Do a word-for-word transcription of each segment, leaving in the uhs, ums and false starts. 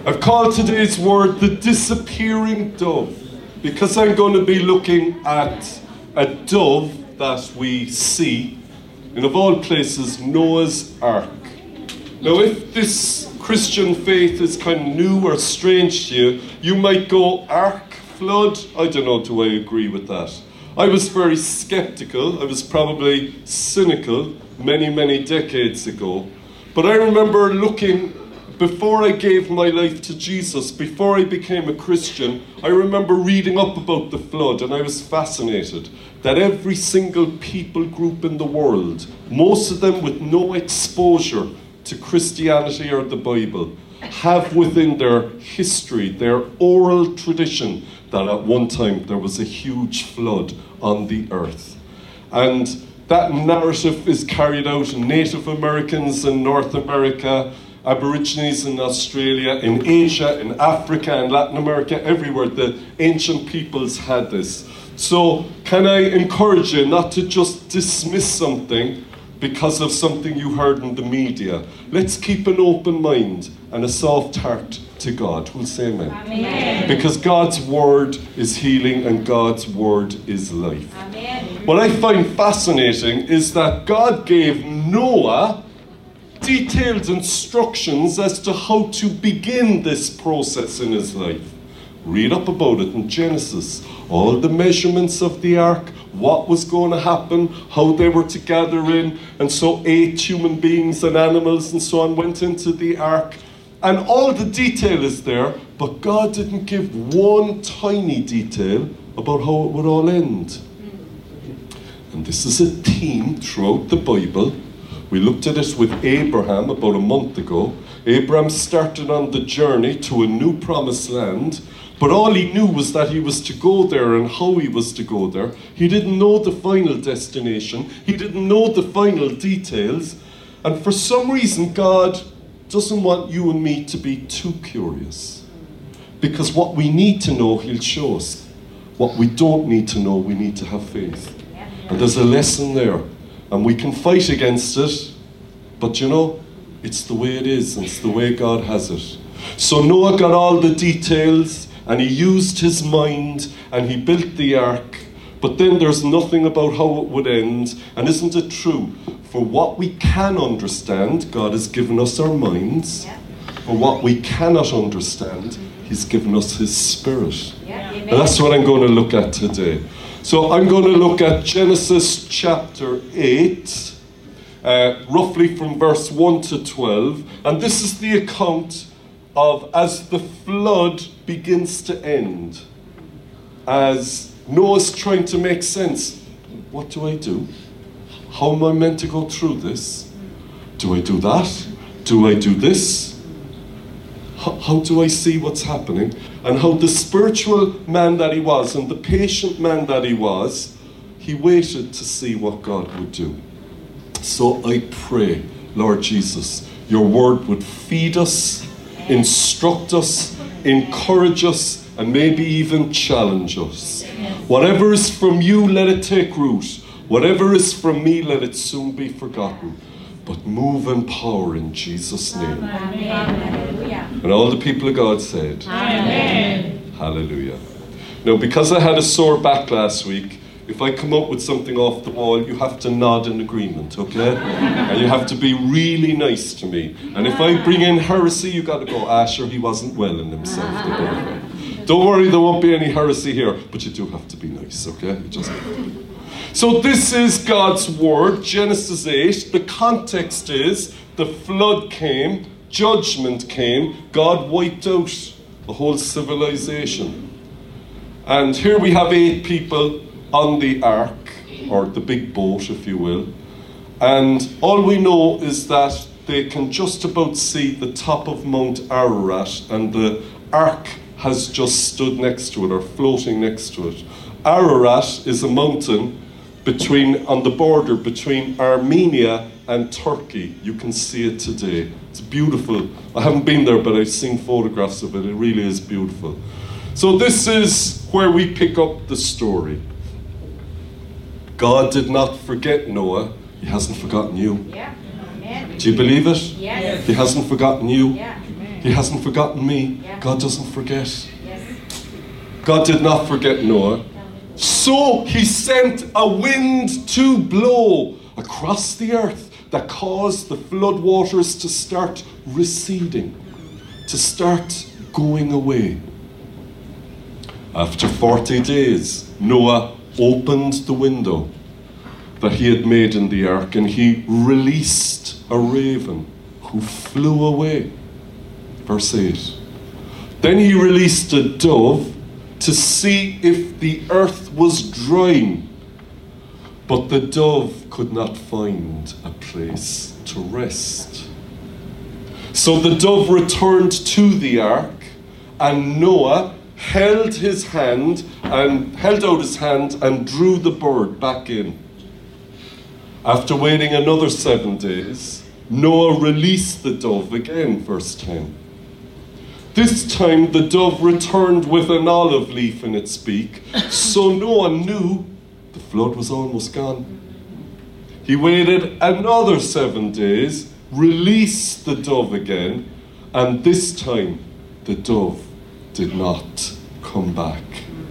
I've called today's word the disappearing dove, because I'm going to be looking at a dove that we see in, of all places, Noah's Ark. Now, if this Christian faith is kind of new or strange to you, you might go, Ark, flood? I don't know, do I agree with that? I was very skeptical. I was probably cynical many, many decades ago. But I remember looking, before I gave my life to Jesus, before I became a Christian, I remember reading up about the flood, and I was fascinated that every single people group in the world, most of them with no exposure to Christianity or the Bible, have within their history, their oral tradition, that at one time there was a huge flood on the earth. And that narrative is carried out in Native Americans in North America, Aborigines in Australia, in Asia, in Africa, in Latin America, everywhere. The ancient peoples had this. So can I encourage you not to just dismiss something because of something you heard in the media? Let's keep an open mind and a soft heart to God. We'll say amen. Amen. Because God's word is healing and God's word is life. Amen. What I find fascinating is that God gave Noah detailed instructions as to how to begin this process in his life. Read up about it in Genesis. All the measurements of the ark, what was going to happen, how they were to gather in. And so eight human beings and animals and so on went into the ark. And all the detail is there, but God didn't give one tiny detail about how it would all end. And this is a theme throughout the Bible. We looked at it with Abraham about a month ago. Abraham started on the journey to a new promised land, but all he knew was that he was to go there and how he was to go there. He didn't know the final destination. He didn't know the final details. And for some reason, God doesn't want you and me to be too curious. Because what we need to know, he'll show us. What we don't need to know, we need to have faith. And there's a lesson there. And we can fight against it, but you know, it's the way it is, and it's the way God has it. So Noah got all the details, and he used his mind, and he built the ark, but then there's nothing about how it would end. And isn't it true? For what we can understand, God has given us our minds. For what we cannot understand, he's given us his spirit. And that's what I'm going to look at today. So I'm going to look at Genesis chapter eight, uh, roughly from verse one to twelve. And this is the account of as the flood begins to end. As Noah's trying to make sense. What do I do? How am I meant to go through this? Do I do that? Do I do this? How, how do I see what's happening? And how the spiritual man that he was and the patient man that he was, he waited to see what God would do. So I pray, Lord Jesus, your word would feed us, instruct us, encourage us, and maybe even challenge us. Whatever is from you, let it take root. Whatever is from me, let it soon be forgotten. But move in power in Jesus' name. Amen. And all the people of God said, Amen. Hallelujah. Now, because I had a sore back last week, if I come up with something off the wall, you have to nod in agreement, okay? And you have to be really nice to me. And if I bring in heresy, you got to go, ah, sure, he wasn't well in himself. Don't worry, there won't be any heresy here, but you do have to be nice, okay? You just have to. So this is God's word, Genesis eight. The context is the flood came, judgment came, God wiped out the whole civilization. And here we have eight people on the ark, or the big boat, if you will. And all we know is that they can just about see the top of Mount Ararat, and the ark has just stood next to it, or floating next to it. Ararat is a mountain between, on the border between Armenia and Turkey. You can see it today. It's beautiful. I haven't been there, but I've seen photographs of it. It really is beautiful. So this is where we pick up the story. God did not forget Noah. He hasn't forgotten you. Yeah. Amen. Do you believe it? Yes. He hasn't forgotten you. Yeah. He hasn't forgotten me. God doesn't forget. God did not forget Noah. So he sent a wind to blow across the earth that caused the flood waters to start receding, to start going away. After forty days, Noah opened the window that he had made in the ark, and he released a raven who flew away. Verse eight. Then he released a dove to see if the earth was drying, but the dove could not find a place to rest. So the dove returned to the ark, and Noah held his hand and held out his hand and drew the bird back in. After waiting another seven days, Noah released the dove again, verse ten. This time the dove returned with an olive leaf in its beak, so Noah knew the flood was almost gone. He waited another seven days, released the dove again, and this time the dove did not come back.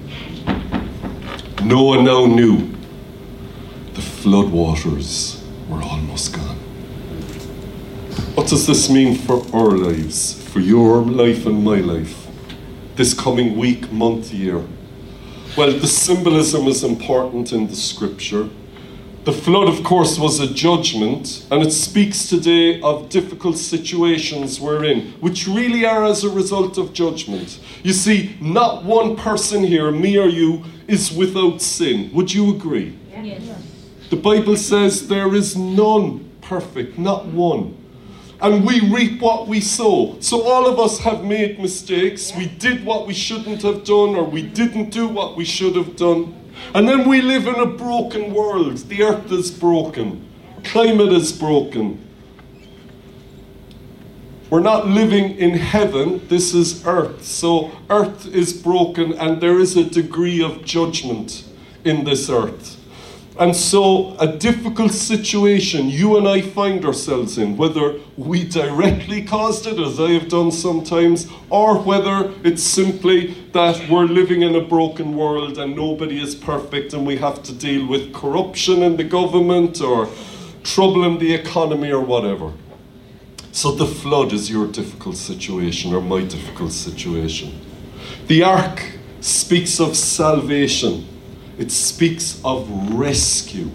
Noah now knew the flood waters were almost gone. What does this mean for our lives, for your life and my life, this coming week, month, year? Well, the symbolism is important in the scripture. The flood, of course, was a judgment, and it speaks today of difficult situations we're in, which really are as a result of judgment. You see, not one person here, me or you, is without sin. Would you agree? Yes. The Bible says there is none perfect, not one. And we reap what we sow. So all of us have made mistakes. We did what we shouldn't have done, or we didn't do what we should have done. And then we live in a broken world. The earth is broken. Climate is broken. We're not living in heaven. This is earth. So earth is broken, and there is a degree of judgment in this earth. And so a difficult situation you and I find ourselves in, whether we directly caused it, as I have done sometimes, or whether it's simply that we're living in a broken world and nobody is perfect and we have to deal with corruption in the government or trouble in the economy or whatever. So the flood is your difficult situation or my difficult situation. The ark speaks of salvation. It speaks of rescue.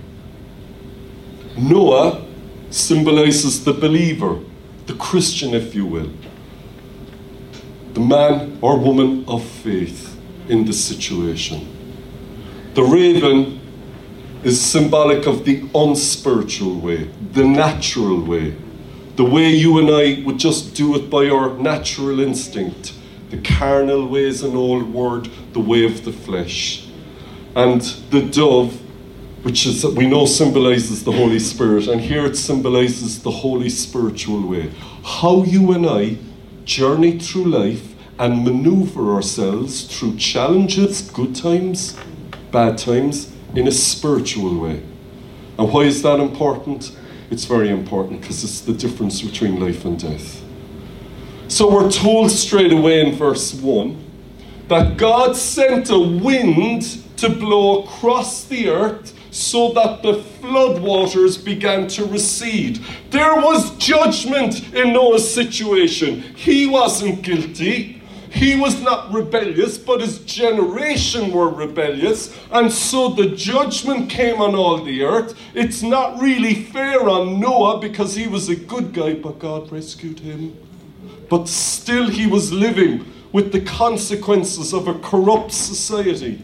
Noah symbolizes the believer, the Christian, if you will, the man or woman of faith in the situation. The raven is symbolic of the unspiritual way, the natural way, the way you and I would just do it by our natural instinct. The carnal way is an old word, the way of the flesh. And the dove, which is we know symbolizes the Holy Spirit, and here it symbolizes the Holy Spiritual way. How you and I journey through life and maneuver ourselves through challenges, good times, bad times, in a spiritual way. And why is that important? It's very important because it's the difference between life and death. So we're told straight away in verse one that God sent a wind to blow across the earth so that the flood waters began to recede. There was judgment in Noah's situation. He wasn't guilty. He was not rebellious, but his generation were rebellious. And so the judgment came on all the earth. It's not really fair on Noah because he was a good guy, but God rescued him. But still he was living with the consequences of a corrupt society.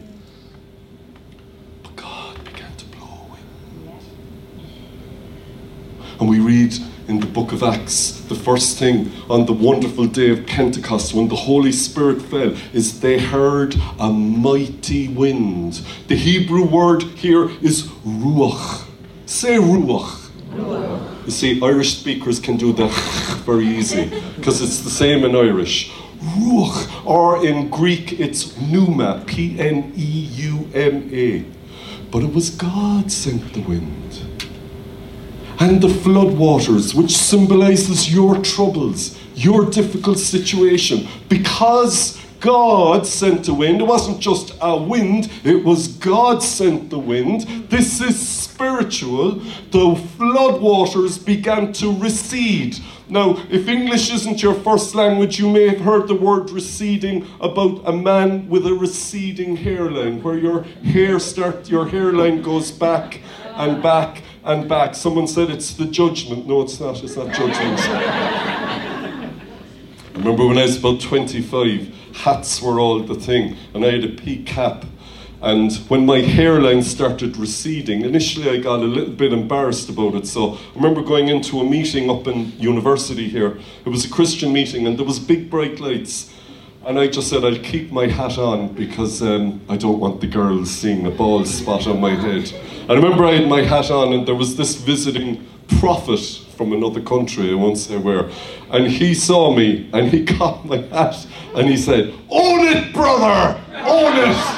And we read in the book of Acts, the first thing on the wonderful day of Pentecost, when the Holy Spirit fell, is they heard a mighty wind. The Hebrew word here is ruach. Say ruach. Ruach. You see, Irish speakers can do that very easy, because it's the same in Irish. Ruach, or in Greek, it's pneuma, P N E U M A. But it was God sent the wind. And the flood waters, which symbolizes your troubles, your difficult situation. Because God sent the wind, it wasn't just a wind, it was God sent the wind. This is spiritual. The flood waters began to recede. Now, if English isn't your first language, you may have heard the word receding about a man with a receding hairline, where your hair start, your hairline goes back and back and back. Someone said it's the judgment. No, it's not. It's not judgment. I remember when I was about twenty-five, hats were all the thing, and I had a pea cap. And when my hairline started receding, initially I got a little bit embarrassed about it. So I remember going into a meeting up in university here. It was a Christian meeting, and there was big bright lights. And I just said, I'll keep my hat on because um, I don't want the girls seeing a bald spot on my head. I remember I had my hat on, and there was this visiting prophet from another country, I won't say where, and he saw me, and he got my hat, and he said, "Own it, brother! Own it!"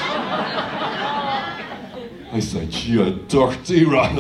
I said, "You dirty rat."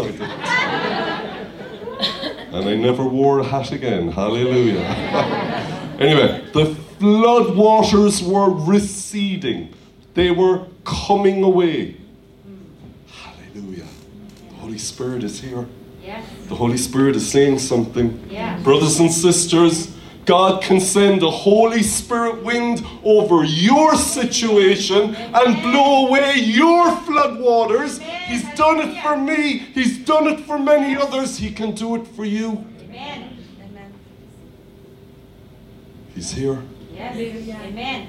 And I never wore a hat again, hallelujah. Anyway, the flood waters were receding. They were coming away. Hallelujah. The Holy Spirit is here. Yes. The Holy Spirit is saying something. Yes. Brothers and sisters, God can send a Holy Spirit wind over your situation and blow away your flood waters. He's done it for me. He's done it for many others. He can do it for you. Amen. Amen. He's here. Yes. Amen.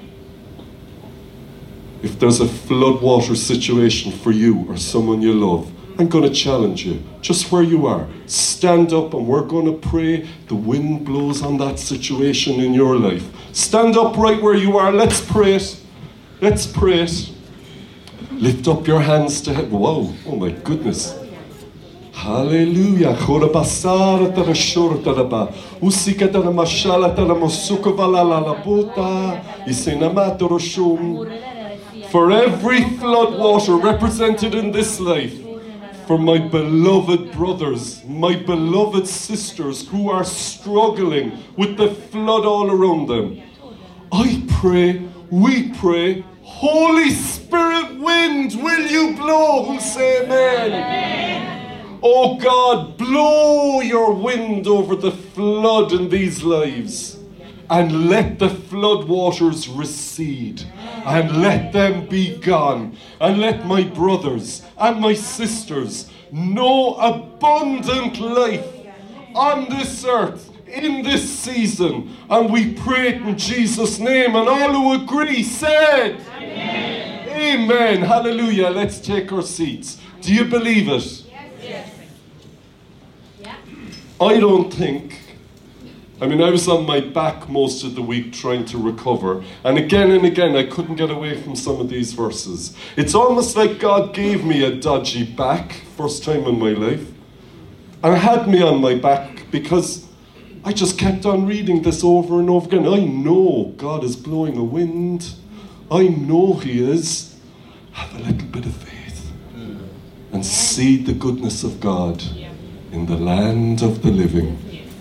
If there's a floodwater situation for you or someone you love, I'm going to challenge you, just where you are. Stand up and we're going to pray the wind blows on that situation in your life. Stand up right where you are. Let's pray it. Let's pray it. Lift up your hands to heaven. Wow, oh my goodness. Hallelujah. Chorabasara tarashur taraba. Usika taramashala taramosuka valala labuta. Isinamatorashum. For every flood water represented in this life, for my beloved brothers, my beloved sisters who are struggling with the flood all around them, I pray, we pray, Holy Spirit wind, will you blow? Who'll say amen? Amen. Oh God, blow your wind over the flood in these lives, and let the flood waters recede, and let them be gone, and let my brothers and my sisters know abundant life on this earth, in this season. And we pray it in Jesus' name, and all who agree said, Amen. Amen. Hallelujah. Let's take our seats. Do you believe it? Yes. Yes. Yeah. I don't think I mean, I was on my back most of the week trying to recover, and again and again I couldn't get away from some of these verses. It's almost like God gave me a dodgy back, first time in my life, and had me on my back because I just kept on reading this over and over again. I know God is blowing a wind. I know He is. Have a little bit of faith and see the goodness of God in the land of the living.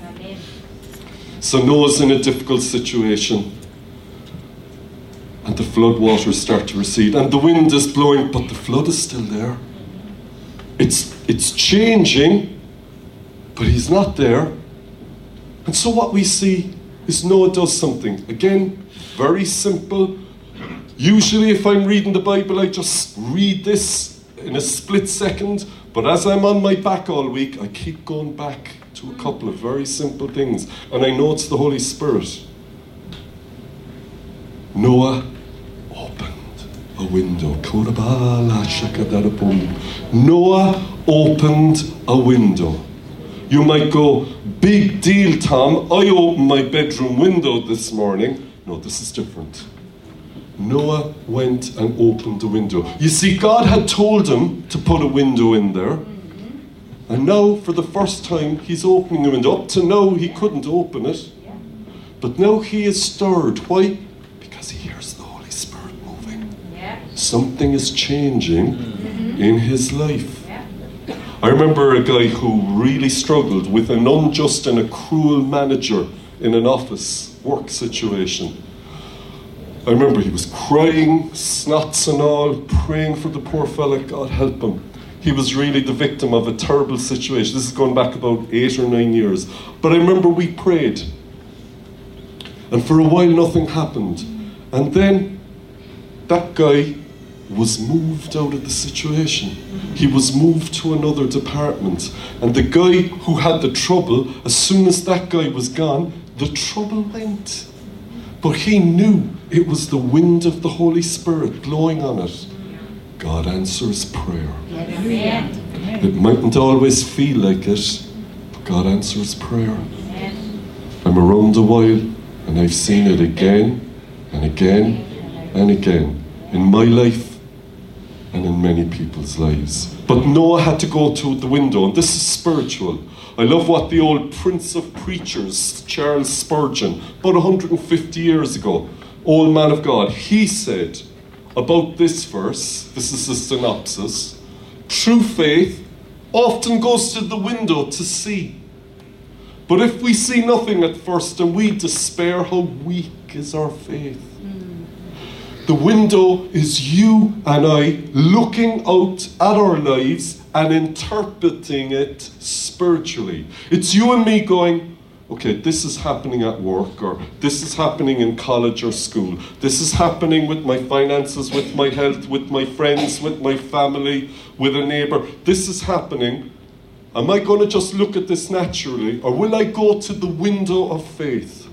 So Noah's in a difficult situation, and the flood waters start to recede, and the wind is blowing, but the flood is still there. It's, it's changing, but he's not there. And so what we see is Noah does something. Again, very simple. Usually if I'm reading the Bible, I just read this in a split second, but as I'm on my back all week, I keep going back to a couple of very simple things, and I know it's the Holy Spirit. Noah opened a window. Noah opened a window. You might go, big deal, Tom. I opened my bedroom window this morning. No, this is different. Noah went and opened the window. You see, God had told him to put a window in there. And now, for the first time, he's opening the window. Up to now, he couldn't open it. But now he is stirred. Why? Because he hears the Holy Spirit moving. Yeah. Something is changing mm-hmm. in his life. Yeah. I remember a guy who really struggled with an unjust and a cruel manager in an office work situation. I remember he was crying, snots and all, praying for the poor fella, God help him. He was really the victim of a terrible situation. This is going back about eight or nine years. But I remember we prayed. And for a while nothing happened. And then that guy was moved out of the situation. He was moved to another department. And the guy who had the trouble, as soon as that guy was gone, the trouble went. But he knew it was the wind of the Holy Spirit blowing on it. God answers prayer. Amen. It mightn't always feel like it, but God answers prayer. Amen. I'm around a while, and I've seen it again and again and again in my life and in many people's lives. But Noah had to go to the window, and this is spiritual. I love what the old Prince of Preachers, Charles Spurgeon, about one hundred fifty years ago, old man of God, he said about this verse, this is a synopsis, true faith often goes to the window to see. But if we see nothing at first and we despair, how weak is our faith? The window is you and I looking out at our lives and interpreting it spiritually. It's you and me going, okay, this is happening at work, or this is happening in college or school. This is happening with my finances, with my health, with my friends, with my family, with a neighbour. This is happening. Am I going to just look at this naturally, or will I go to the window of faith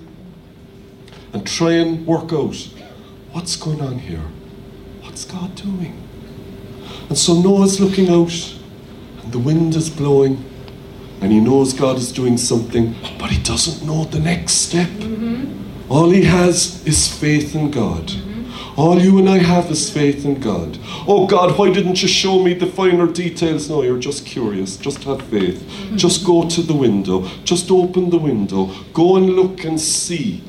and try and work out, what's going on here? What's God doing? And so Noah's looking out, and the wind is blowing, and he knows God is doing something, but he doesn't know the next step. Mm-hmm. All he has is faith in God. Mm-hmm. All you and I have is faith in God. Oh God, why didn't you show me the finer details? No, you're just curious. Just have faith. Mm-hmm. Just go to the window. Just open the window. Go and look and see.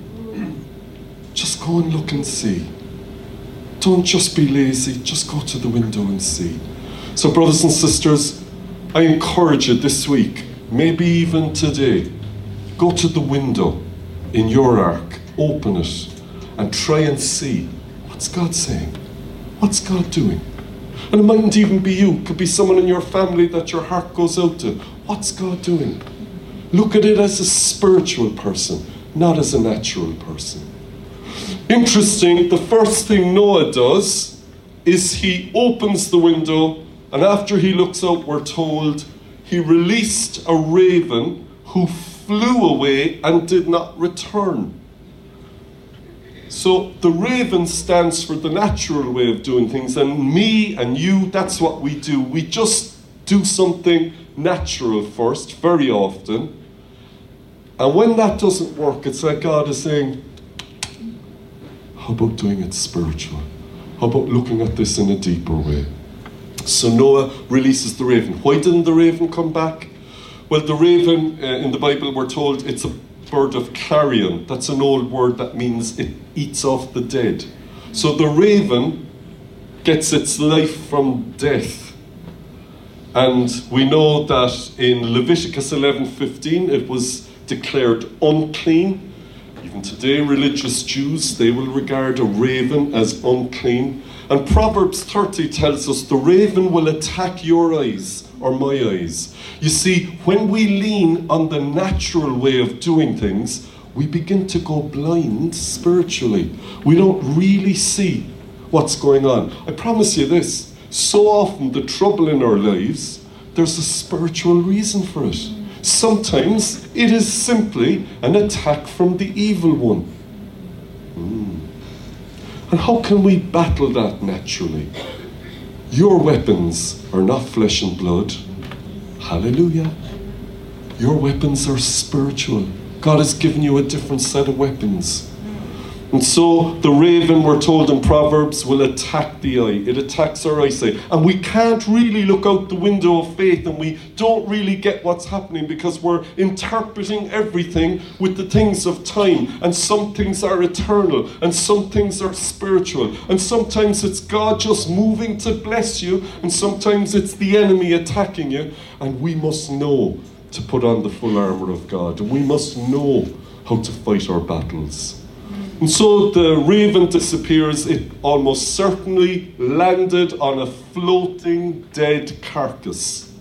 Just go and look and see. Don't just be lazy. Just go to the window and see. So brothers and sisters, I encourage you this week, maybe even today, go to the window in your ark, open it, and try and see, what's God saying? What's God doing? And it mightn't even be you. It could be someone in your family that your heart goes out to. What's God doing? Look at it as a spiritual person, not as a natural person. Interesting, the first thing Noah does is he opens the window, and after he looks out, we're told, he released a raven who flew away and did not return. So the raven stands for the natural way of doing things, and me and you, that's what we do. We just do something natural first, very often. And when that doesn't work, it's like God is saying, how about doing it spiritual? How about looking at this in a deeper way? So Noah releases the raven. Why didn't the raven come back? Well, the raven, uh, in the Bible, we're told it's a bird of carrion. That's an old word that means it eats off the dead. So the raven gets its life from death. And we know that in Leviticus eleven fifteen, it was declared unclean. Even today, religious Jews, they will regard a raven as unclean. And Proverbs thirty tells us the raven will attack your eyes or my eyes. You see, when we lean on the natural way of doing things, we begin to go blind spiritually. We don't really see what's going on. I promise you this, so often the trouble in our lives, there's a spiritual reason for it. Sometimes it is simply an attack from the evil one. Mm. And how can we battle that naturally? Your weapons are not flesh and blood. Hallelujah. Your weapons are spiritual. God has given you a different set of weapons. And so the raven, we're told in Proverbs, will attack the eye. It attacks our eyesight. And we can't really look out the window of faith, and we don't really get what's happening because we're interpreting everything with the things of time. And some things are eternal, and some things are spiritual. And sometimes it's God just moving to bless you, and sometimes it's the enemy attacking you. And we must know to put on the full armour of God. And we must know how to fight our battles. And so the raven disappears. It almost certainly landed on a floating dead carcass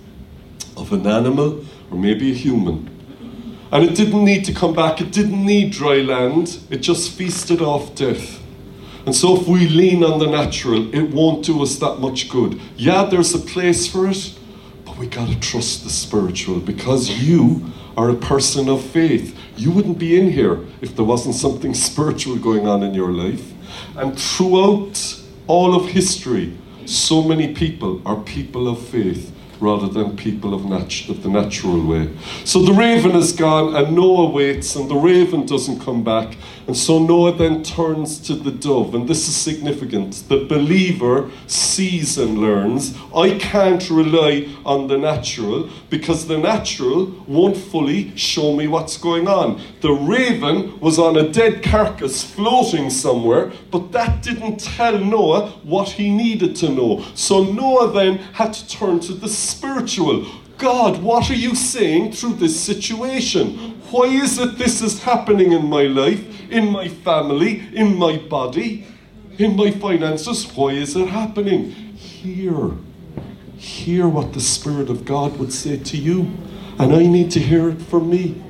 of an animal or maybe a human. And it didn't need to come back. It didn't need dry land. It just feasted off death. And so if we lean on the natural, it won't do us that much good. Yeah, there's a place for it, but we got to trust the spiritual, because you are a person of faith. You wouldn't be in here if there wasn't something spiritual going on in your life. And throughout all of history, so many people are people of faith rather than people of, nat- of the natural way. So the raven is gone, and Noah waits, and the raven doesn't come back. And so Noah then turns to the dove, and this is significant. The believer sees and learns. I can't rely on the natural, because the natural won't fully show me what's going on. The raven was on a dead carcass floating somewhere, but that didn't tell Noah what he needed to know. So Noah then had to turn to the spiritual. God, what are you saying through this situation? Why is it this is happening in my life, in my family, in my body, in my finances? Why is it happening? Hear. Hear what the Spirit of God would say to you. And I need to hear it from me.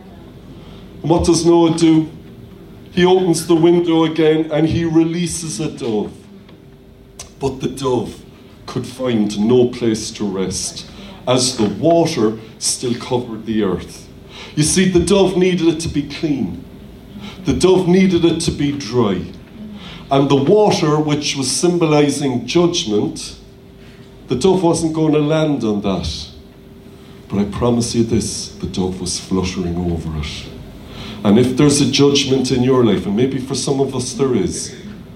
And what does Noah do? He opens the window again and he releases a dove. But the dove could find no place to rest, as the water still covered the earth. You see, the dove needed it to be clean. The dove needed it to be dry. And the water, which was symbolizing judgment, the dove wasn't going to land on that. But I promise you this, the dove was fluttering over it. And if there's a judgment in your life, and maybe for some of us there is,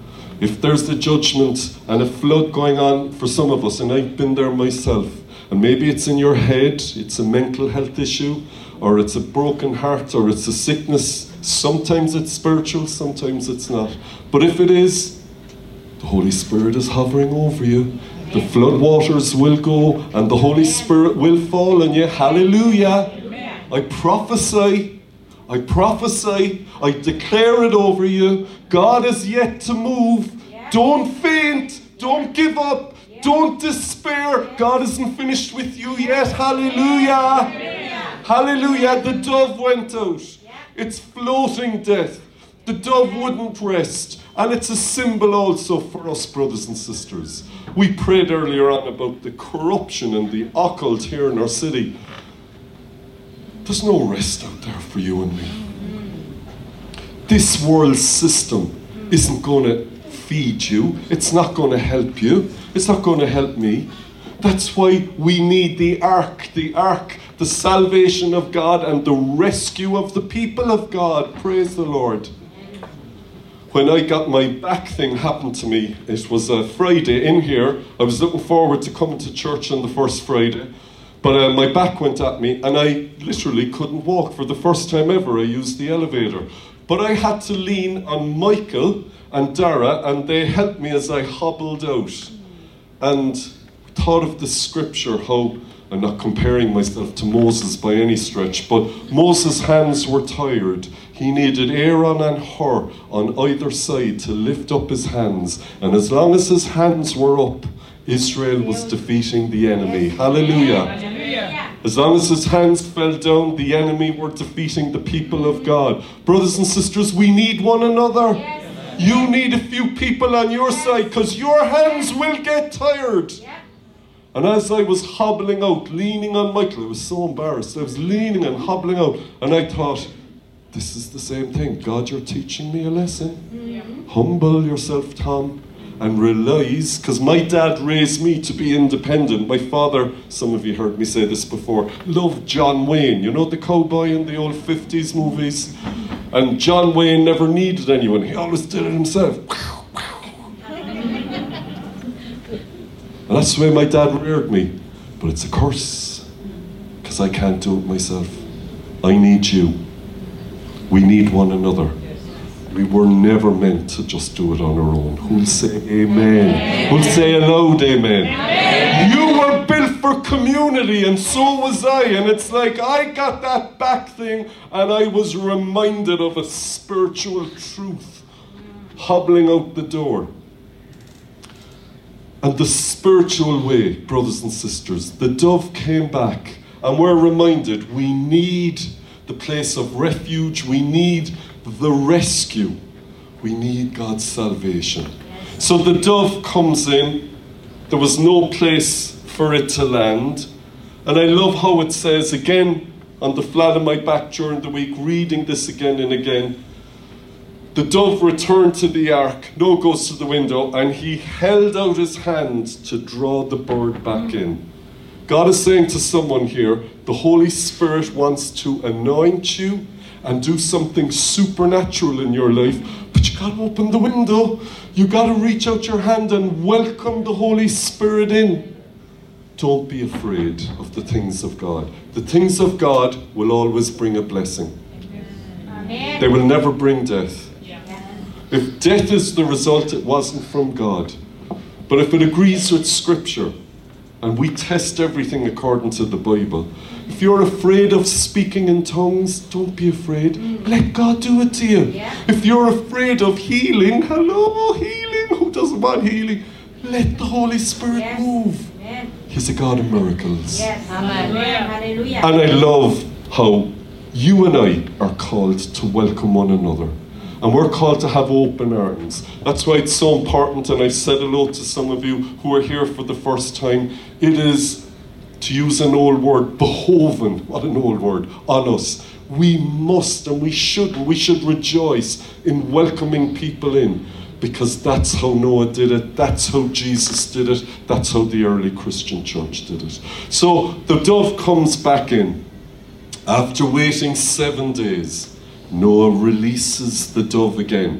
if there's a judgment and a flood going on for some of us, and I've been there myself, and maybe it's in your head, it's a mental health issue, or it's a broken heart, or it's a sickness. Sometimes it's spiritual, sometimes it's not. But if it is, the Holy Spirit is hovering over you. The flood waters will go, and the Holy Spirit will fall on you. Hallelujah. I prophesy, I prophesy, I declare it over you. God is yet to move. Don't faint, don't give up. Don't despair. God isn't finished with you yet. Hallelujah. Hallelujah. The dove went out. It's floating death. The dove wouldn't rest. And it's a symbol also for us, brothers and sisters. We prayed earlier on about the corruption and the occult here in our city. There's no rest out there for you and me. This world system isn't going to feed you. It's not going to help you. It's not going to help me. That's why we need the ark, the ark, the salvation of God and the rescue of the people of God. Praise the Lord. When I got my back thing happened to me, it was a Friday in here. I was looking forward to coming to church on the first Friday, but uh, my back went at me and I literally couldn't walk. For the first time ever, I used the elevator. But I had to lean on Michael and Dara, and they helped me as I hobbled out. And thought of the scripture, how, I'm not comparing myself to Moses by any stretch, but Moses' hands were tired. He needed Aaron and Hur on either side to lift up his hands. And as long as his hands were up, Israel was defeating the enemy. Hallelujah. Hallelujah. As long as his hands fell down, the enemy were defeating the people of God. Brothers and sisters, we need one another. Yes. You need a few people on your side, because your hands will get tired. Yeah. And as I was hobbling out, leaning on Michael, I was so embarrassed. I was leaning and hobbling out, and I thought, this is the same thing. God, you're teaching me a lesson. Yeah. Humble yourself, Tom, and realize, because my dad raised me to be independent. My father, some of you heard me say this before, loved John Wayne. You know the cowboy in the old fifties movies? And John Wayne never needed anyone. He always did it himself. And that's the way my dad reared me. But it's a curse, because I can't do it myself. I need you. We need one another. We were never meant to just do it on our own. Who'll say amen? Who'll say aloud amen? Amen. You were built for community, and so was I. And it's like I got that back thing, and I was reminded of a spiritual truth hobbling out the door. And the spiritual way, brothers and sisters, the dove came back, and we're reminded we need the place of refuge, we need the rescue, we need God's salvation. So the dove comes in, there was no place for it to land, and I love how it says again on the flat of my back during the week, reading this again and again, the dove returned to the ark, Noah goes to the window, and he held out his hand to draw the bird back in. God is saying to someone here, the Holy Spirit wants to anoint you and do something supernatural in your life, but you got to open the window. You got to reach out your hand and welcome the Holy Spirit in. Don't be afraid of the things of God. The things of God will always bring a blessing. Amen. They will never bring death. Yeah. If death is the result, it wasn't from God. But if it agrees with Scripture, and we test everything according to the Bible. If you're afraid of speaking in tongues, don't be afraid. Mm. Let God do it to you. Yeah. If you're afraid of healing, hello, healing. Who doesn't want healing? Let the Holy Spirit yes. move. Amen. He's a God of miracles. Yes. Amen. Hallelujah. And I love how you and I are called to welcome one another. And we're called to have open arms. That's why it's so important, and I said hello to some of you who are here for the first time. It is, to use an old word, behoven, what an old word, on us. We must and we should, and we should rejoice in welcoming people in, because that's how Noah did it, that's how Jesus did it, that's how the early Christian church did it. So the dove comes back in. After waiting seven days, Noah releases the dove again.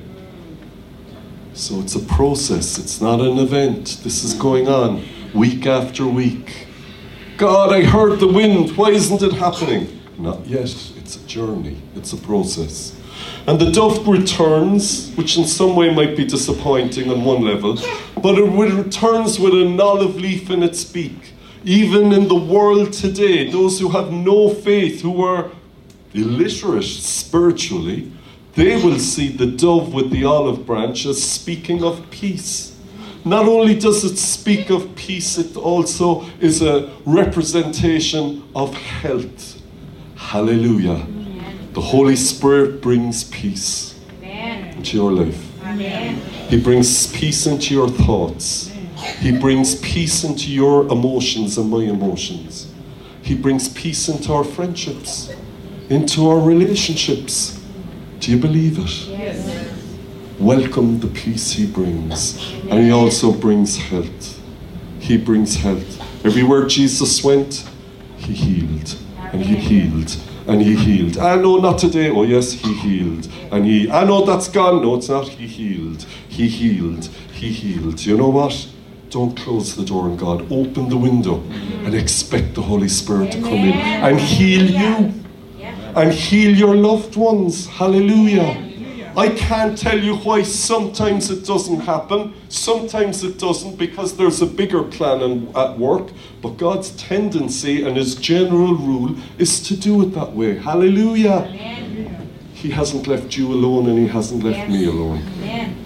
So it's a process, it's not an event. This is going on week after week. God, I heard the wind, why isn't it happening? Not yet, it's a journey, it's a process. And the dove returns, which in some way might be disappointing on one level, but it returns with an olive leaf in its beak. Even in the world today, those who have no faith, who are illiterate spiritually, they will see the dove with the olive branch as speaking of peace. Not only does it speak of peace, it also is a representation of health. Hallelujah. Amen. The Holy Spirit brings peace Amen. Into your life. Amen. He brings peace into your thoughts. Amen. He brings peace into your emotions and my emotions. He brings peace into our friendships, into our relationships. Do you believe it? Yes. Welcome the peace he brings. And he also brings health. He brings health. Everywhere Jesus went, he healed. And he healed. And he healed. I know not today. Oh yes, he healed. And he, I know that's gone. No, it's not. He healed. He healed. He healed. You know what? Don't close the door on God. Open the window and expect the Holy Spirit to come in and heal you. And heal your loved ones. Hallelujah. I can't tell you why sometimes it doesn't happen. Sometimes it doesn't because there's a bigger plan in, at work. But God's tendency and his general rule is to do it that way. Hallelujah. Amen. He hasn't left you alone and he hasn't left yes. me alone. Amen.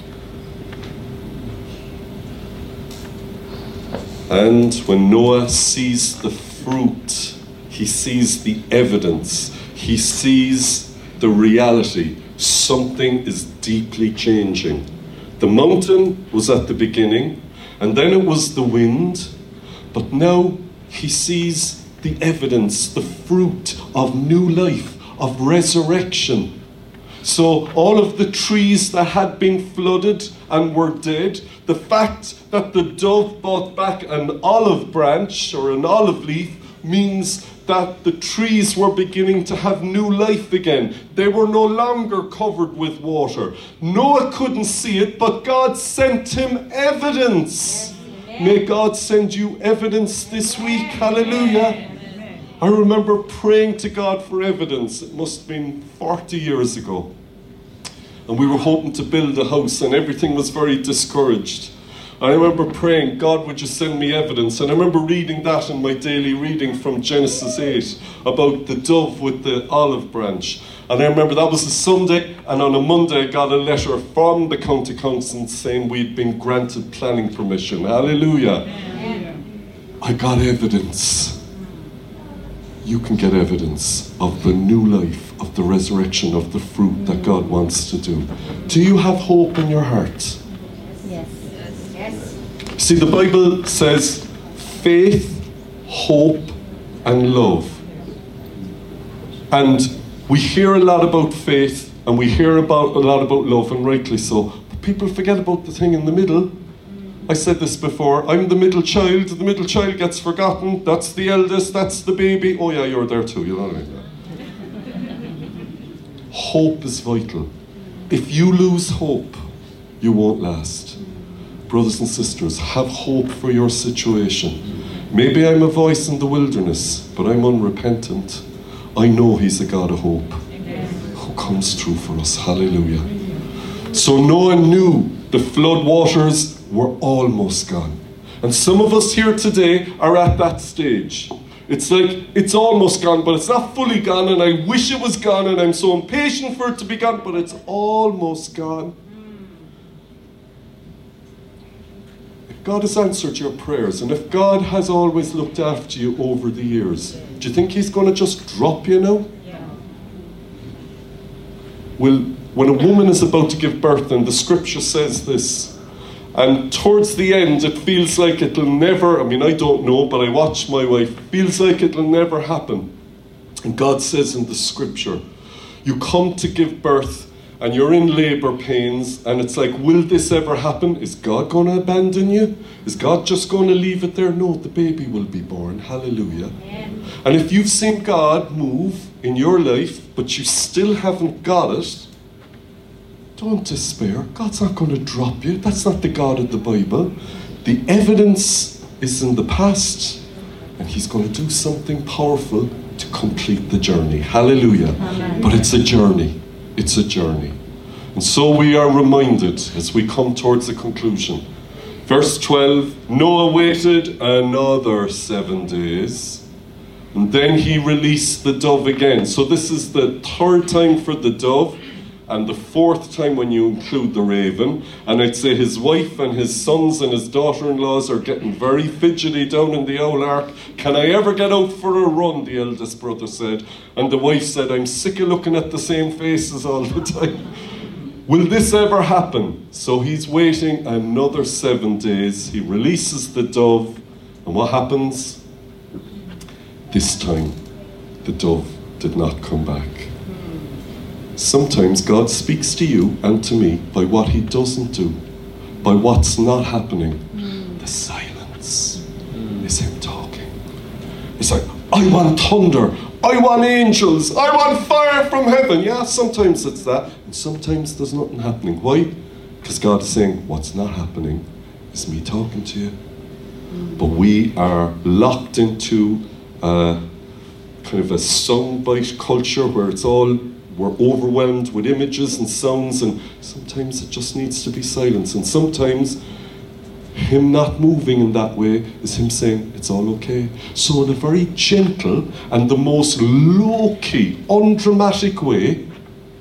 And when Noah sees the fruit, he sees the evidence, he sees the reality. Something is deeply changing. The mountain was at the beginning, and then it was the wind, but now he sees the evidence, the fruit of new life, of resurrection. So all of the trees that had been flooded and were dead, the fact that the dove brought back an olive branch or an olive leaf means that the trees were beginning to have new life again. They were no longer covered with water. Noah couldn't see it, but God sent him evidence. Yes, may God send you evidence this week. Hallelujah. I remember praying to God for evidence. It must have been forty years ago. And we were hoping to build a house and everything was very discouraged. I remember praying, God, would you send me evidence? And I remember reading that in my daily reading from Genesis eight about the dove with the olive branch. And I remember that was a Sunday, and on a Monday I got a letter from the County Council saying we'd been granted planning permission. Hallelujah. Amen. I got evidence. You can get evidence of the new life, of the resurrection, of the fruit that God wants to do. Do you have hope in your heart? See, the Bible says faith, hope, and love. And we hear a lot about faith, and we hear about a lot about love, and rightly so. But people forget about the thing in the middle. I said this before, I'm the middle child, the middle child gets forgotten, that's the eldest, that's the baby. Oh yeah, you're there too, you know what I mean? Hope is vital. If you lose hope, you won't last. Brothers and sisters, have hope for your situation. Maybe I'm a voice in the wilderness, but I'm unrepentant. I know He's a God of hope who comes through for us. Hallelujah. So Noah knew the flood waters were almost gone. And some of us here today are at that stage. It's like, it's almost gone, but it's not fully gone, and I wish it was gone, and I'm so impatient for it to be gone, but it's almost gone. God has answered your prayers, and if God has always looked after you over the years, do you think He's going to just drop you now? Yeah. Well, when a woman is about to give birth, and the scripture says this, and towards the end it feels like it'll never, I mean I don't know, but I watch my wife, feels like it'll never happen. And God says in the scripture, you come to give birth, and you're in labour pains, and it's like, will this ever happen? Is God going to abandon you? Is God just going to leave it there? No, the baby will be born. Hallelujah. Yeah. And if you've seen God move in your life, but you still haven't got it, don't despair. God's not going to drop you. That's not the God of the Bible. The evidence is in the past, and He's going to do something powerful to complete the journey. Hallelujah. Amen. But it's a journey. It's a journey. And so we are reminded as we come towards the conclusion. Verse twelve, Noah waited another seven days, and then he released the dove again. So this is the third time for the dove, and the fourth time when you include the raven. And I'd say his wife and his sons and his daughter-in-laws are getting very fidgety down in the owl ark. Can I ever get out for a run, the eldest brother said. And the wife said, I'm sick of looking at the same faces all the time. Will this ever happen? So he's waiting another seven days. He releases the dove. And what happens? This time, the dove did not come back. Sometimes God speaks to you and to me by what He doesn't do, by what's not happening. Mm. The silence mm. is Him talking. It's like, I want thunder, I want angels, I want fire from heaven. Yeah, sometimes it's that, and sometimes there's nothing happening. Why? Because God is saying, what's not happening is me talking to you. Mm. But we are locked into uh, kind of a soundbite culture where it's all, we're overwhelmed with images and sounds, and sometimes it just needs to be silence. And sometimes Him not moving in that way is Him saying, it's all okay. So in a very gentle and the most low-key, undramatic way,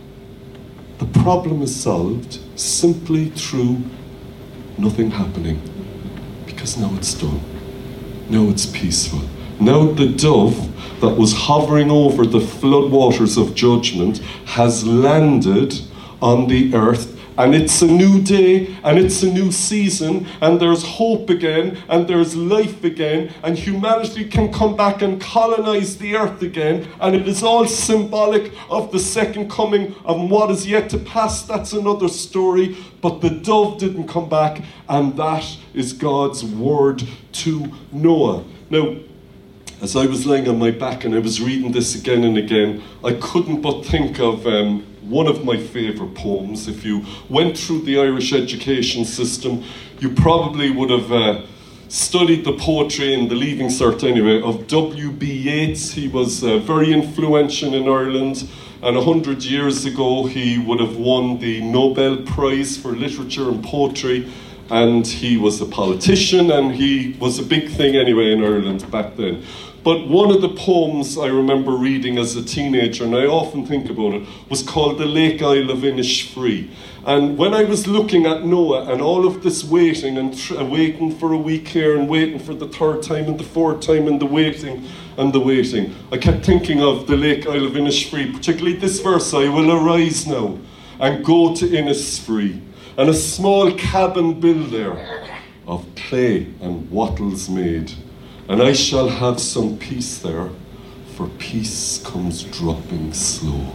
the problem is solved simply through nothing happening. Because now it's done. Now it's peaceful. Now the dove that was hovering over the floodwaters of judgment has landed on the earth, and it's a new day, and it's a new season, and there's hope again, and there's life again, and humanity can come back and colonize the earth again, and it is all symbolic of the second coming of what is yet to pass. That's another story, but the dove didn't come back, and that is God's word to Noah. Now, as I was lying on my back and I was reading this again and again, I couldn't but think of um, one of my favourite poems. If you went through the Irish education system, you probably would have uh, studied the poetry in the Leaving Cert anyway, of W B Yeats. He was uh, very influential in Ireland, and a hundred years ago he would have won the Nobel Prize for Literature and Poetry, and he was a politician, and he was a big thing anyway in Ireland back then. But one of the poems I remember reading as a teenager, and I often think about it, was called The Lake Isle of Innisfree. And when I was looking at Noah and all of this waiting and tr- waiting for a week here and waiting for the third time and the fourth time and the waiting and the waiting, I kept thinking of the Lake Isle of Innisfree, particularly this verse, I will arise now and go to Innisfree, and a small cabin build there of clay and wattles made, and I shall have some peace there, for peace comes dropping slow.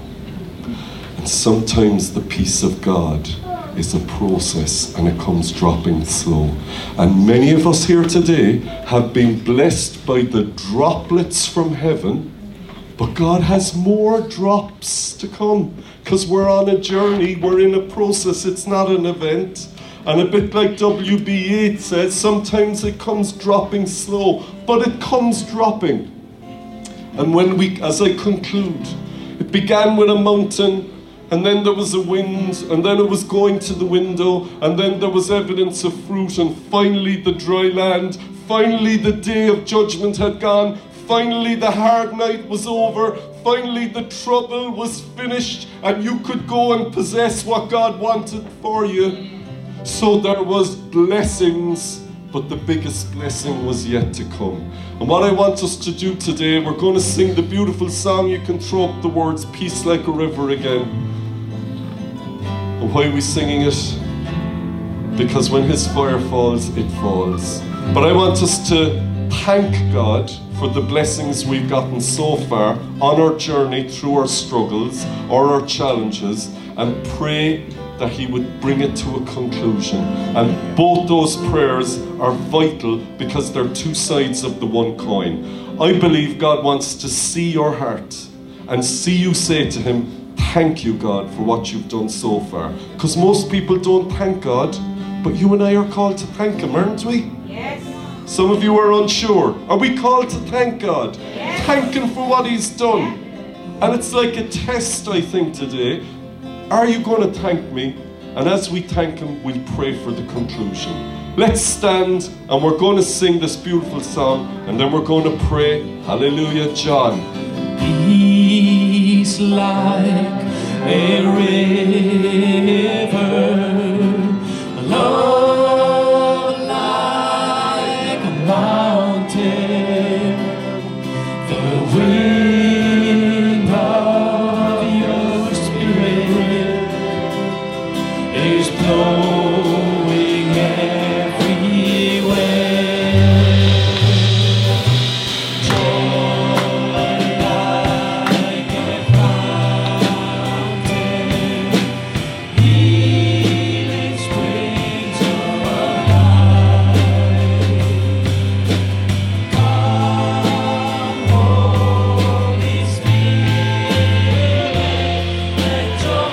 And sometimes the peace of God is a process, and it comes dropping slow. And many of us here today have been blessed by the droplets from heaven, but God has more drops to come, because we're on a journey, we're in a process, it's not an event. And a bit like W B Yeats says, sometimes it comes dropping slow, but it comes dropping. And when we, as I conclude, it began with a mountain, and then there was a wind, and then it was going to the window, and then there was evidence of fruit, and finally the dry land, finally the day of judgment had gone, finally the hard night was over, finally the trouble was finished, and you could go and possess what God wanted for you. So there was blessings, but the biggest blessing was yet to come. And what I want us to do today, we're going to sing the beautiful song. You can throw up the words, Peace Like a River again. And why are we singing it? Because when His fire falls, it falls. But I want us to thank God for the blessings we've gotten so far on our journey through our struggles or our challenges, and pray that He would bring it to a conclusion. And both those prayers are vital, because they're two sides of the one coin. I believe God wants to see your heart and see you say to Him, thank you, God, for what you've done so far. Because most people don't thank God, but you and I are called to thank Him, aren't we? Yes. Some of you are unsure. Are we called to thank God? Yes. Thank Him for what He's done. And it's like a test, I think, today. Are you going to thank me? And as we thank Him, we'll pray for the conclusion. Let's stand, and we're going to sing this beautiful song, and then we're going to pray. Hallelujah, John. Peace like a river, love like a mountain, the wind of your spirit is blowing everywhere. Joy like a fountain, healing springs of life. Come, Holy Spirit, let your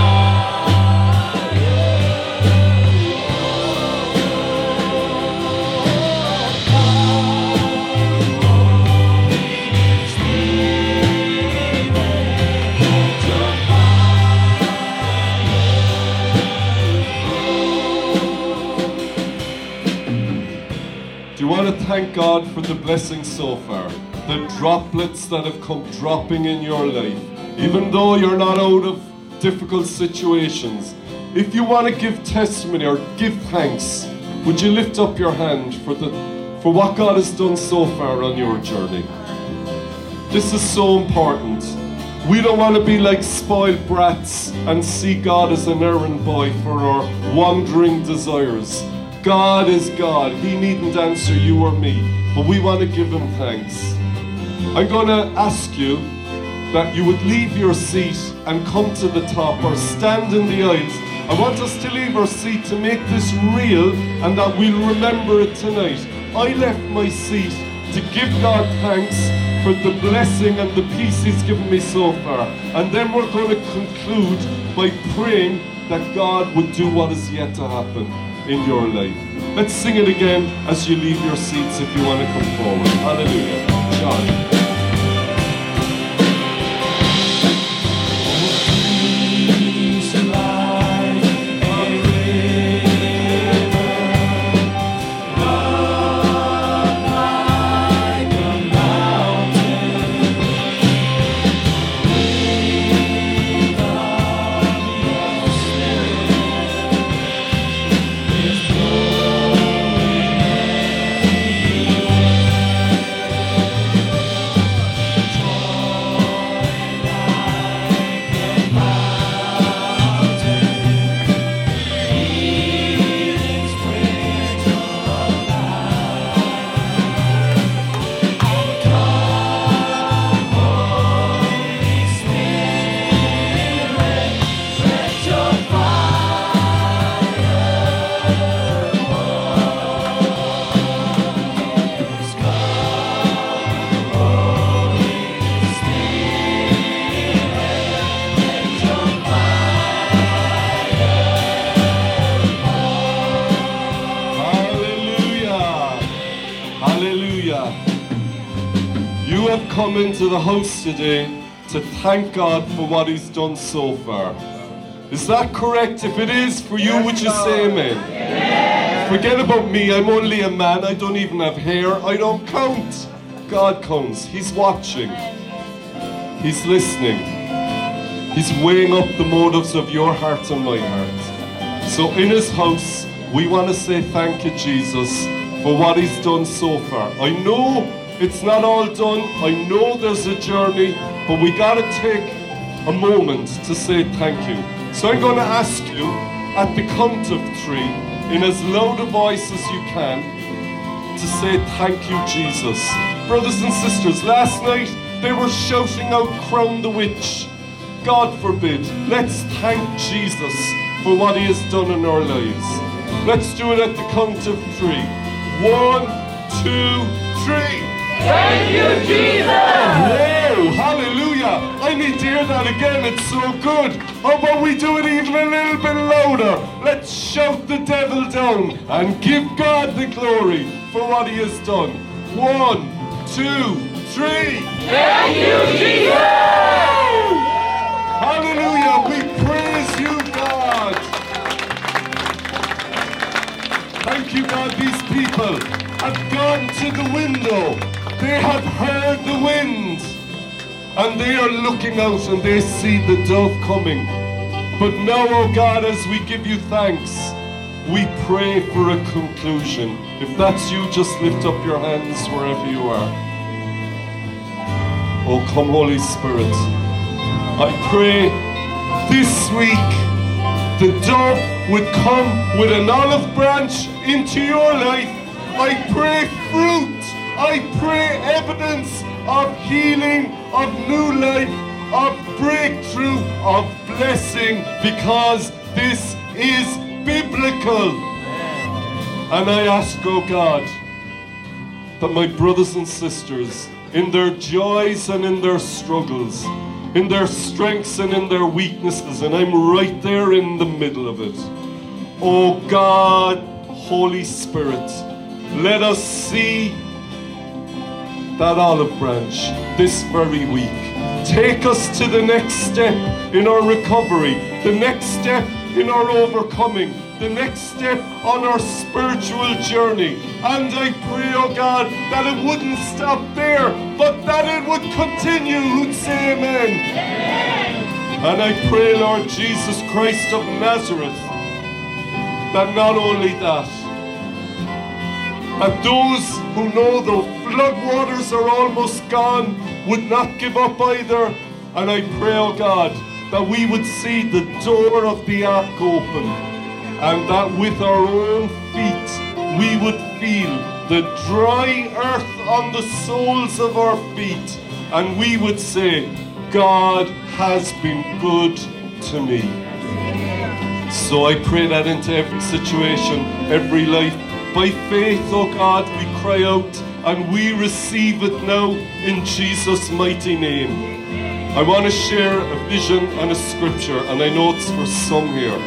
Do you want to thank God for the blessings so far? The droplets that have come dropping in your life. Even though you're not out of difficult situations. If you want to give testimony or give thanks, would you lift up your hand for the for what God has done so far on your journey? This is so important. We don't want to be like spoiled brats and see God as an errand boy for our wandering desires. God is God. He needn't answer you or me, but we want to give Him thanks. I'm going to ask you that you would leave your seat and come to the top or stand in the aisles. I want us to leave our seat to make this real, and that we'll remember it tonight. I left my seat to give God thanks for the blessing and the peace He's given me so far. And then we're going to conclude by praying that God would do what is yet to happen in your life. Let's sing it again as you leave your seats if you want to come forward. Hallelujah. God. Come into the house today to thank God for what He's done so far. Is that correct? If it is for you, would you say amen? Yes. Forget about me, I'm only a man, I don't even have hair, I don't count. God counts, He's watching, He's listening, He's weighing up the motives of your heart and my heart. So in His house, we want to say thank you, Jesus, for what He's done so far. I know it's not all done. I know there's a journey, but we got to take a moment to say thank you. So I'm going to ask you at the count of three, in as loud a voice as you can, to say thank you, Jesus. Brothers and sisters, last night they were shouting out, "Crown the witch." God forbid. Let's thank Jesus for what He has done in our lives. Let's do it at the count of three. One, two, three. Thank you, Jesus! Whoa, hallelujah! I need to hear that again, it's so good. How about we do it even a little bit louder? Let's shout the devil down and give God the glory for what He has done. One, two, three. Thank you, Jesus! Hallelujah, we praise you, God. Thank you, God, these people have gone to the window. They have heard the wind, and they are looking out and they see the dove coming. But now, oh God, as we give you thanks, we pray for a conclusion. If that's you, just lift up your hands wherever you are. Oh, come, Holy Spirit. I pray this week the dove would come with an olive branch into your life. I pray fruit. I pray evidence of healing, of new life, of breakthrough, of blessing, because this is biblical. And I ask, oh God, that my brothers and sisters, in their joys and in their struggles, in their strengths and in their weaknesses, and I'm right there in the middle of it, oh God, Holy Spirit, let us see that olive branch this very week. Take us to the next step in our recovery, the next step in our overcoming, the next step on our spiritual journey. And I pray, oh God, that it wouldn't stop there, but that it would continue. Who'd say amen? Amen. And I pray, Lord Jesus Christ of Nazareth, that not only that, that those who know the floodwaters are almost gone would not give up either. And I pray, oh God, that we would see the door of the ark open, and that with our own feet we would feel the dry earth on the soles of our feet, and we would say, God has been good to me. So I pray that into every situation, every life. By faith, oh God, we cry out and we receive it now in Jesus' mighty name. I want to share a vision and a scripture, and I know it's for some here.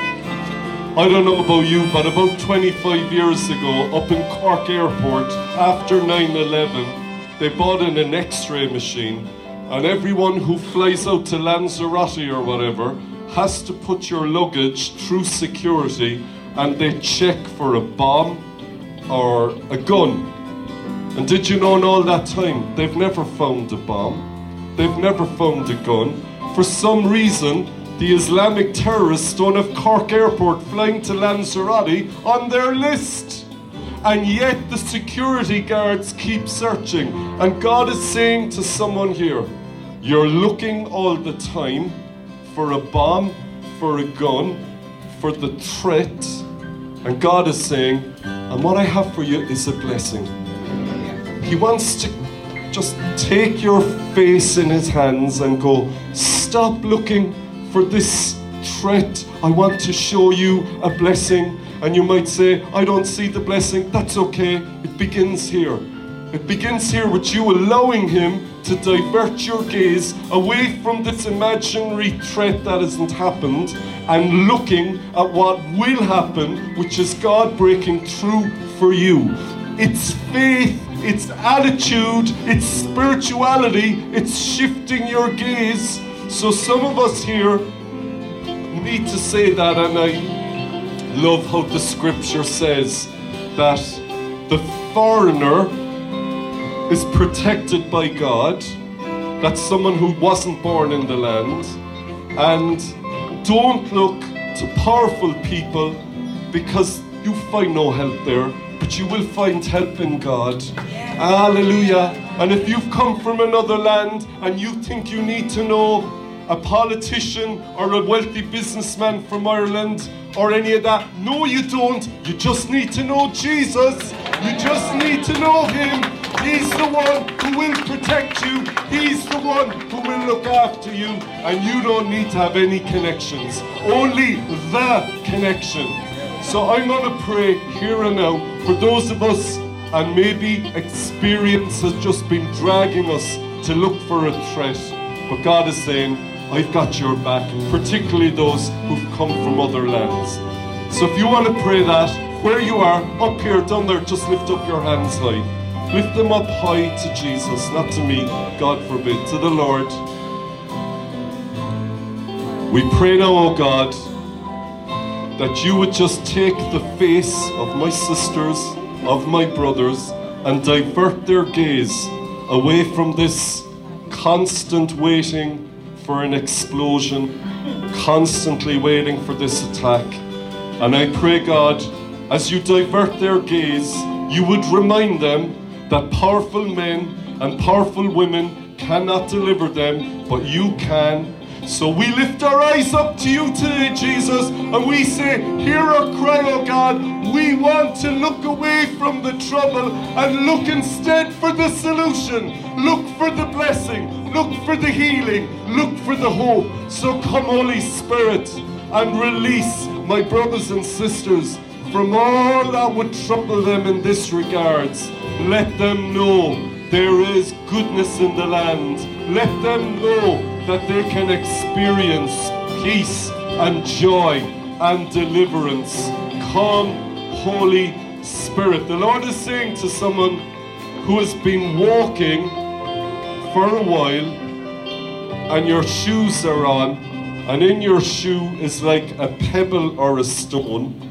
I don't know about you, but about twenty-five years ago, up in Cork Airport, after nine eleven, they bought in an X-ray machine, and everyone who flies out to Lanzarote or whatever has to put your luggage through security, and they check for a bomb or a gun. And did you know in all that time, they've never found a bomb, they've never found a gun. For some reason, the Islamic terrorists don't have Cork Airport flying to Lanzarote on their list. And yet the security guards keep searching. And God is saying to someone here, you're looking all the time for a bomb, for a gun, for the threat. And God is saying, and what I have for you is a blessing. He wants to just take your face in his hands and go, stop looking for this threat. I want to show you a blessing. And you might say, I don't see the blessing. That's okay. It begins here. It begins here with you allowing him to divert your gaze away from this imaginary threat that hasn't happened and looking at what will happen, which is God breaking through for you. It's faith, it's attitude, it's spirituality, it's shifting your gaze. So some of us here need to say that, and I love how the scripture says that the foreigner is protected by God. That's someone who wasn't born in the land. And don't look to powerful people, because you find no help there, but you will find help in God. Hallelujah. And if you've come from another land and you think you need to know a politician or a wealthy businessman from Ireland or any of that, no you don't. You just need to know Jesus. You just need to know him. He's the one who will protect you. He's the one who will look after you. And you don't need to have any connections. Only the connection. So I'm going to pray here and now for those of us, and maybe experience has just been dragging us to look for a threat. But God is saying, I've got your back, particularly those who've come from other lands. So if you want to pray that, where you are, up here, down there, just lift up your hands high. Lift them up high to Jesus, not to me, God forbid, to the Lord. We pray now, oh God, that you would just take the face of my sisters, of my brothers, and divert their gaze away from this constant waiting for an explosion, constantly waiting for this attack. And I pray, God, as you divert their gaze, you would remind them that powerful men and powerful women cannot deliver them, but you can. So we lift our eyes up to you today, Jesus, and we say, hear our cry, oh God. We want to look away from the trouble and look instead for the solution. Look for the blessing. Look for the healing. Look for the hope. So come, Holy Spirit, and release my brothers and sisters from all that would trouble them in this regards. Let them know there is goodness in the land. Let them know that they can experience peace and joy and deliverance. Come, Holy Spirit. The Lord is saying to someone who has been walking for a while and your shoes are on, and in your shoe is like a pebble or a stone,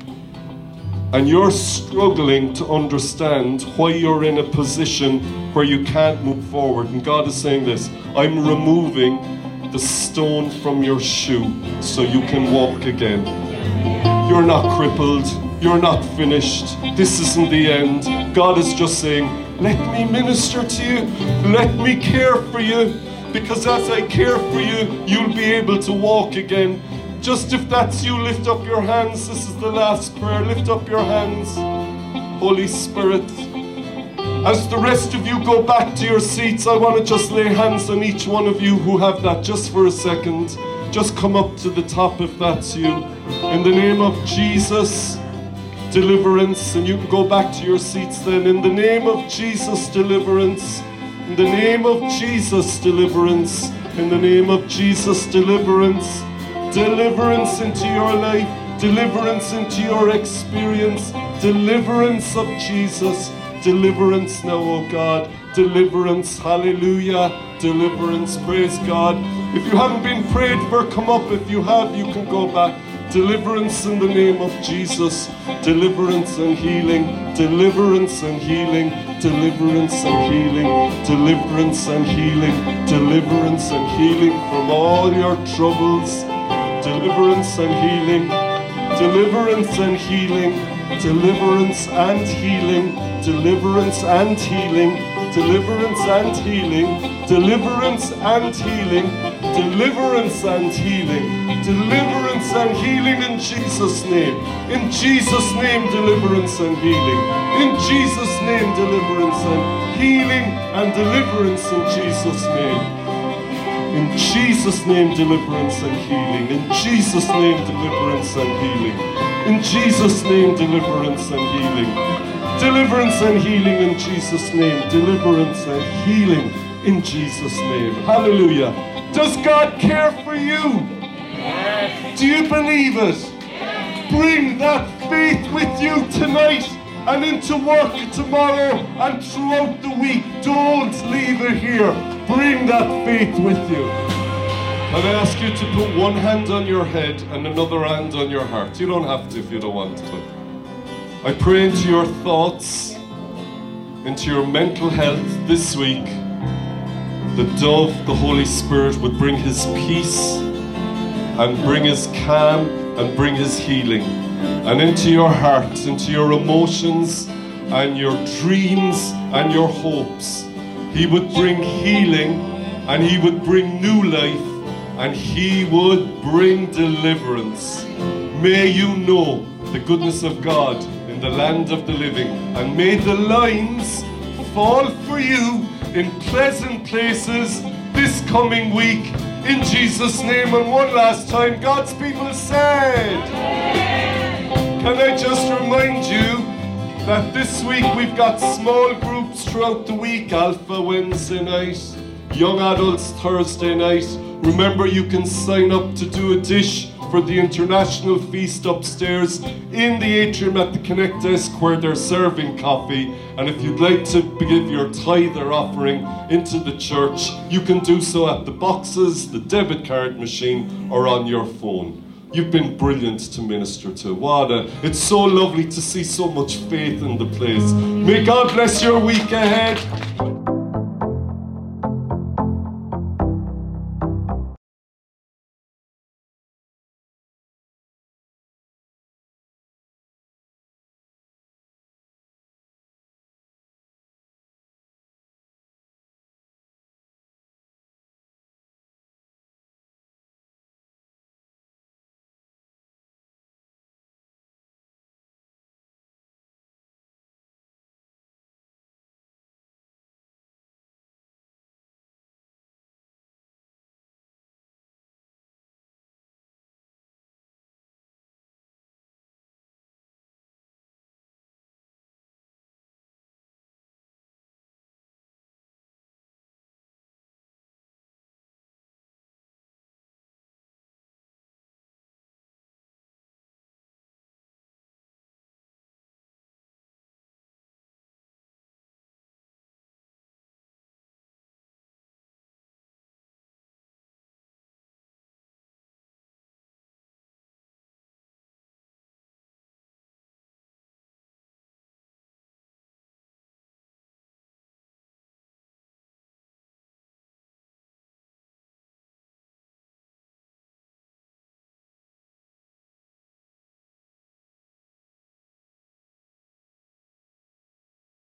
and you're struggling to understand why you're in a position where you can't move forward. And God is saying this, I'm removing the stone from your shoe so you can walk again. You're not crippled. You're not finished. This isn't the end. God is just saying, let me minister to you. Let me care for you. Because as I care for you, you'll be able to walk again. Just if that's you, lift up your hands. This is the last prayer. Lift up your hands. Holy Spirit, as the rest of you go back to your seats, I want to just lay hands on each one of you who have that just for a second. Just come up to the top if that's you. In the name of Jesus, deliverance, and you can go back to your seats then. In the name of Jesus, deliverance. In the name of Jesus, deliverance. In the name of Jesus, deliverance. Deliverance into your life. Deliverance into your experience. Deliverance of Jesus. Deliverance now, oh God. Deliverance, hallelujah. Deliverance, praise God. If you haven't been prayed for, come up. If you have, you can go back. Deliverance in the name of Jesus. Deliverance and healing. Deliverance and healing. Deliverance and healing. Deliverance and healing. Deliverance and healing from all your troubles. Deliverance and healing. Deliverance and healing. Deliverance and healing. Deliverance and healing. Deliverance and healing. Deliverance and healing. Deliverance and healing. Deliverance and healing in Jesus' name. In Jesus' name, deliverance and healing. In Jesus' name, deliverance and healing and deliverance in Jesus' name. In Jesus' name, deliverance and healing. In Jesus' name, deliverance and healing. In Jesus' name, deliverance and healing. Deliverance and healing in Jesus' name. Deliverance and healing in Jesus' name. Hallelujah. Does God care for you? Yes. Do you believe it? Yes. Bring that faith with you tonight and into work tomorrow and throughout the week. Don't leave it here. Bring that faith with you. And I ask you to put one hand on your head and another hand on your heart. You don't have to if you don't want to. I pray into your thoughts, into your mental health this week. The dove, the Holy Spirit, would bring his peace and bring his calm and bring his healing. And into your heart, into your emotions and your dreams and your hopes. He would bring healing and he would bring new life and he would bring deliverance. May you know the goodness of God in the land of the living, and may the lines fall for you in pleasant places this coming week in Jesus' name. And one last time, God's people said, can I just remind you that this week we've got small groups throughout the week. Alpha Wednesday night, Young Adults Thursday night. Remember, you can sign up to do a dish for the international feast upstairs in the atrium at the Connect desk where they're serving coffee. And if you'd like to give your tithe or offering into the church, you can do so at the boxes, the debit card machine, or on your phone. You've been brilliant to minister to. What a, it's so lovely to see so much faith in the place. May God bless your week ahead.